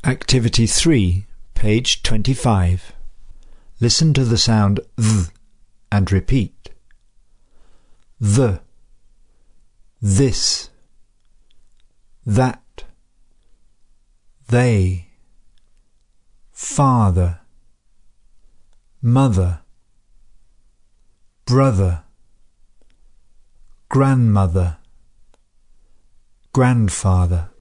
Activity 3, page 25. Listen to the sound th and repeat. The, this, that, they, father, mother, brother, grandmother, grandfather.